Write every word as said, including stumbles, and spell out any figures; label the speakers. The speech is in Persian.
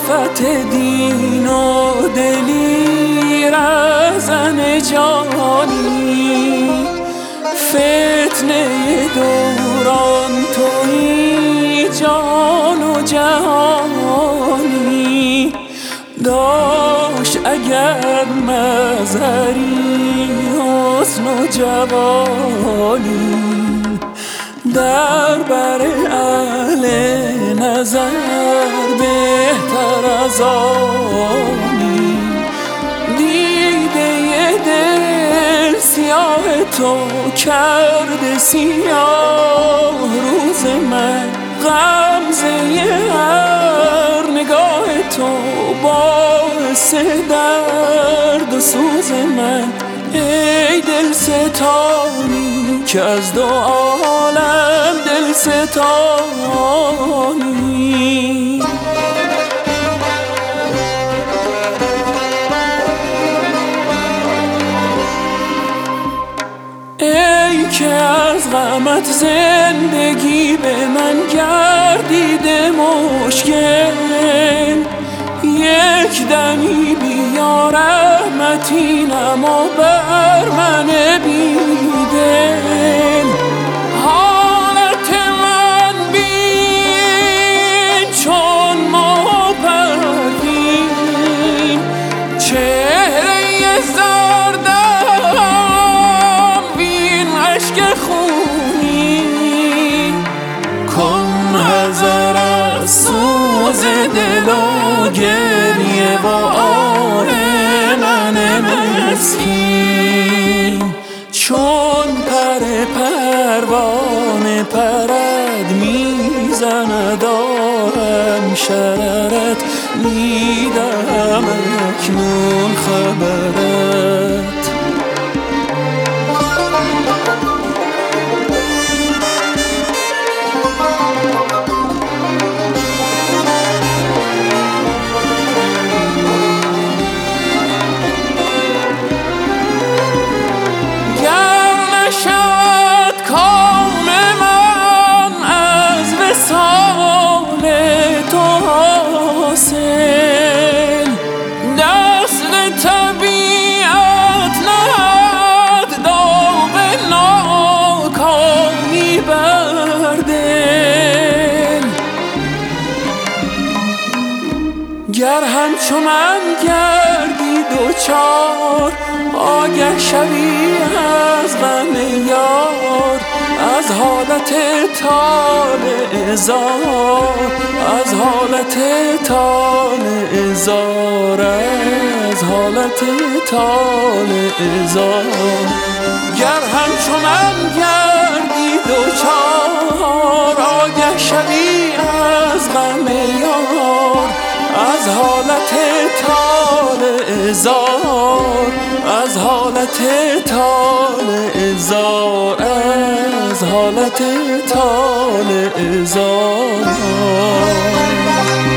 Speaker 1: آفت دین و دلی رزن جانی، فتنه دوران تویی جان و جهانی. داشت اگر مظهری حسن و جوانی، در بر اهل نظر بهتر از آنی. دیده دل سیاه تو کرده سیاه روز من، غمزه هر نگاه تو باعث درد و سوز من. ای دل ستانی که از دو عالم دل ستانی. ای که از غمت زندگی به من گردیده مشکل، یک دمی بیا رحمتی نما بر من بیدل. حالت من بین چون ماه پروین، چهره زردم بین اشک خونی. کن حذر از سوز دل و گریه و آه من مسکین. چون پر پروانه پرد میزند آهم شررت، میدم اکنون خبرت. گر همچو من گردی دوچار، آگه شوی از غم یار. از حالت طالع زار، از حالت طالع زار، از حالت طالع زار. گر همچو من گردی دوچار، آگه شوی از غم یار. از حالت طالع زار، از حالت طالع زار، از حالت طالع زار.